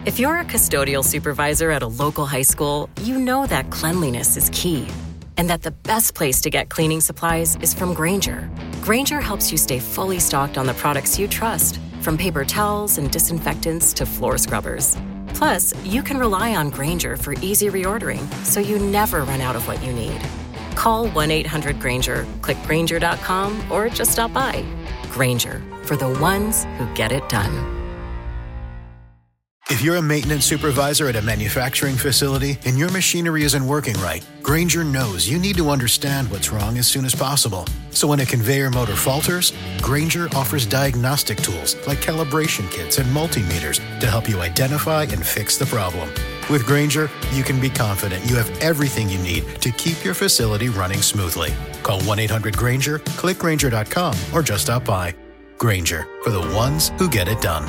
If you're a custodial supervisor at a local high school, you know that cleanliness is key, and that the best place to get cleaning supplies is from Grainger. Grainger helps you stay fully stocked on the products you trust, from paper towels and disinfectants to floor scrubbers. Plus, you can rely on Grainger for easy reordering, so you never run out of what you need. Call 1-800-GRAINGER, click Grainger.com, or just stop by. Grainger, for the ones who get it done. If you're a maintenance supervisor at a manufacturing facility and your machinery isn't working right, Grainger knows you need to understand what's wrong as soon as possible. So when a conveyor motor falters, Grainger offers diagnostic tools like calibration kits and multimeters to help you identify and fix the problem. With Grainger, you can be confident you have everything you need to keep your facility running smoothly. Call 1-800-GRAINGER, click Grainger.com, or just stop by. Grainger, for the ones who get it done.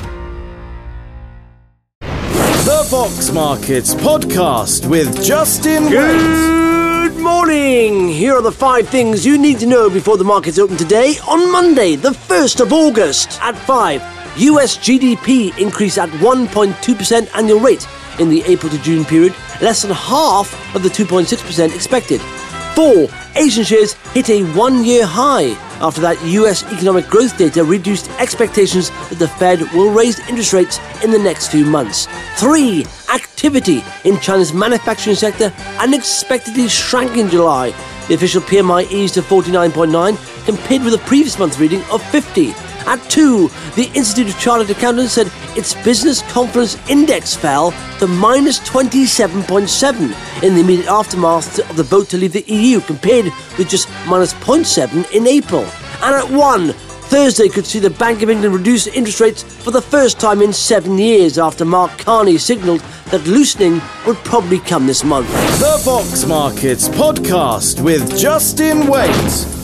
The Fox Markets Podcast with Justin Wade. Good morning! Here are the 5 things you need to know before the markets open today on Monday, the 1st of August. At 5, US GDP increased at 1.2% annual rate in the April to June period, less than half of the 2.6% expected. 4, Asian shares hit a 1-year high. After that, US economic growth data reduced expectations that the Fed will raise interest rates in the next few months. 3, activity in China's manufacturing sector unexpectedly shrank in July. The official PMI eased to 49.9 compared with the previous month's reading of 50. At 2, the Institute of Chartered Accountants said its business confidence index fell to minus 27.7 in the immediate aftermath of the vote to leave the EU, compared with just minus 0.7 in April. And at 1, Thursday could see the Bank of England reduce interest rates for the first time in 7 years after Mark Carney signalled that loosening would probably come this month. The Fox Markets Podcast with Justin Wade.